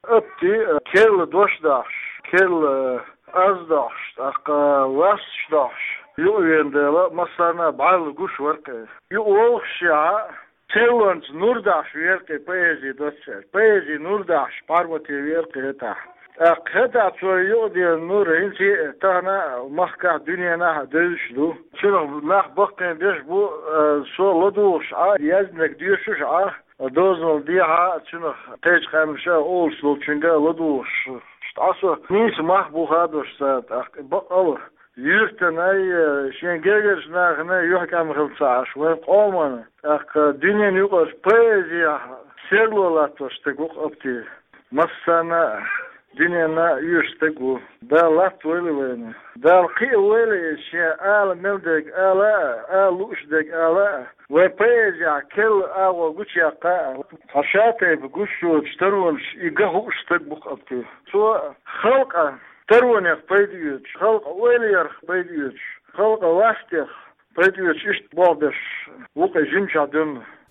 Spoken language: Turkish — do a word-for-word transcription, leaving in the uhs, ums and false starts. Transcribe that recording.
öpti kel doşdaş kel azdaş aqa vasdaş yuğendela masana bal guş varke yu olşa Çelonç nurdaş verke poezi doçer poezi nurdaş parvati verke ta Heda çoğu diye nur inci tana mahka dünyana dövüşlü. Şunu nah bakın beş bu soluduş a yaznek diyorsuş a dozul diye ha şunu teç kalmışa olsun çünkü loduş. Aso nis mah bu hadoş saat bak al yürten ay şen geger nahne yok am kılsaş ve olmanı. Ak dünyanın yok poeziya serlolatos tek opti. Masana Dünyana yüstegu. Da lat velene. Da qi vele şey al meldek ala aluşdek ala. Ve peyja kel awa guçyaqa. Haşate guşu çtarunş igahu ustak buqatı. So halqa tarwonek peydiyor. Halqa veliyer peydiyor. Halqa vastih peydiyor işte boldeş. Bu qejim çadım.